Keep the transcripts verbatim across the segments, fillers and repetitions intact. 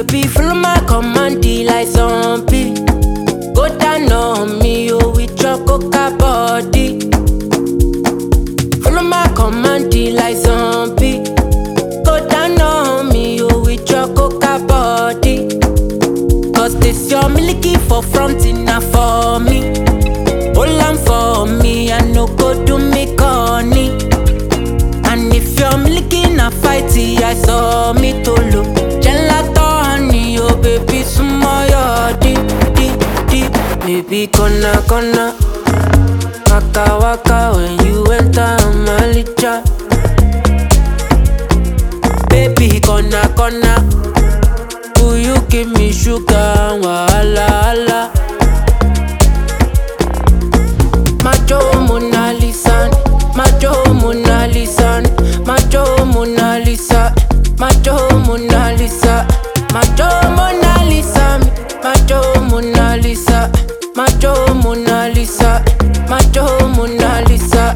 Baby, follow my command, like zombie. Go down on me, oh, with your coca body. Follow my command, like zombie. Go down on me, oh, with your coca body. Cause this your milky for front enough for me. Hold on for me, I no go do me corny. And if you're milky na fighty, I saw me to look. Gelato honey, oh baby, sumo yo deep, deep, deep. Baby, kona, kona. Waka, waka, when you enter my licha. Baby, kona, kona. Will you give me sugar, wahala, hala. Macho Mona Lisa, Macho Mona Lisa, Macho Mona Lisa, Macho Mona Lisa, Macho Mona Lisa, Macho Mona Lisa, Macho Mona Lisa, Macho Mona Lisa.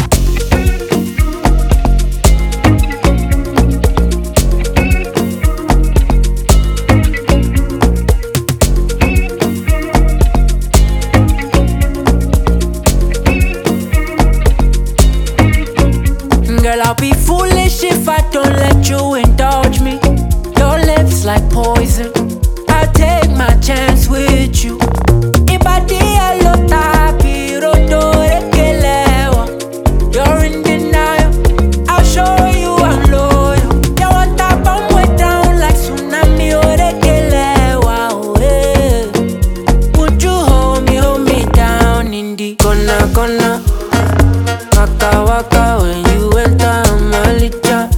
Girl, I'll be foolish if I don't let you indulge me. Your lips like poison, I'll take my chance with you. Ibadi alota pirodo rekelewa. You're in denial, I'll show you I'm loyal. You want to bomb way down like tsunami or rekelewa, oh, yeah. Would you hold me, hold me down in the corner, corner? Waka, waka, when you enter my licha.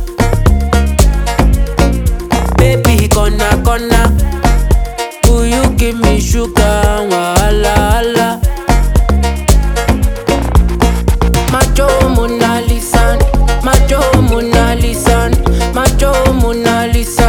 Baby, kona, kona. Will you give me sugar, wahala, hala. Macho Mona Lisa, Macho Mona Lisa, Macho Mona Lisa.